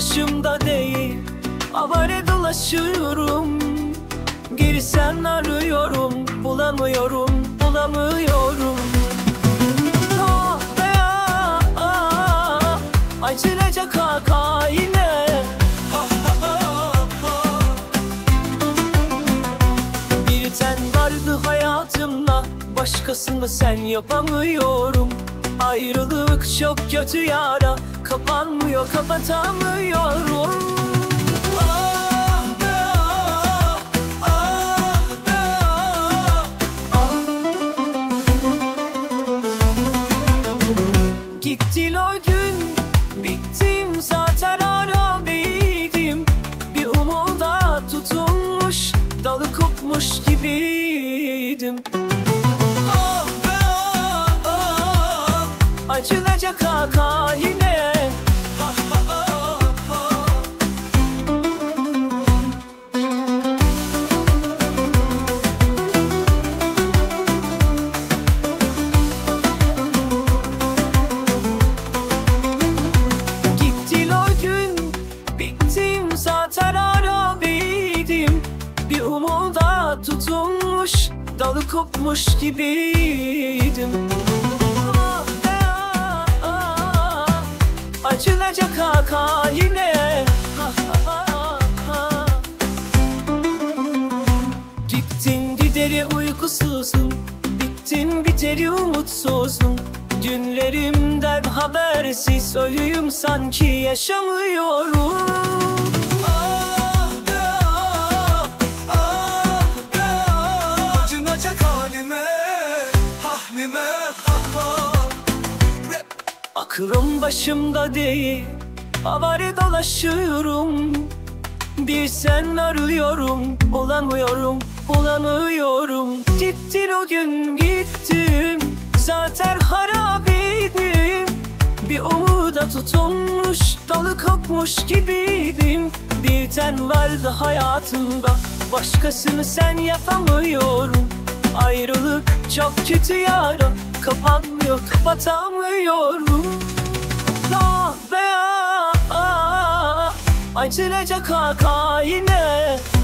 başımda değil, avare dolaşıyorum. Girsen arıyorum, bulamıyorum, bulamıyorum. Ah be ah, acınacak haka yine. Bir sen vardı hayatımda, başkasını sen yapamıyorum. Ayrılık çok kötü yara, kapanmıyor, kapatamıyorum. Ah be ah, ah be ah. Gittin o gün, bittim zaten harabeydim. Bir umuda tutunmuş, dalı kopmuş gibiydim. Ah be ah, ah, acınacak haka yine. Gittin o gün, bittim zaten harabeydim. Bir umuda tutunmuş, dalı kopmuş gibiydim. Ah be ah, ah, acınacak haka yine. Gittin gideri uykusuzum, bittin biteri umutsuzum. Günlerimden habersiz ölüyüm, sanki yaşamıyorum. Ah be ah, ah be ah, acınacak halime, hahlime, aklım başımda değil, avare dolaşıyorum. Bir sen arıyorum, bulamıyorum, bulamıyorum. Gittin o gün, gittim, zaten harabeydim. Bir umuda tutunmuş, dalı kopmuş gibiydim. Bir ten vardı hayatımda, başkasını sen yapamıyorum. Ayrılık çok kötü yara, kapanmıyor, kapatamıyorum. Ah be ah, ah, acınacak haka yine.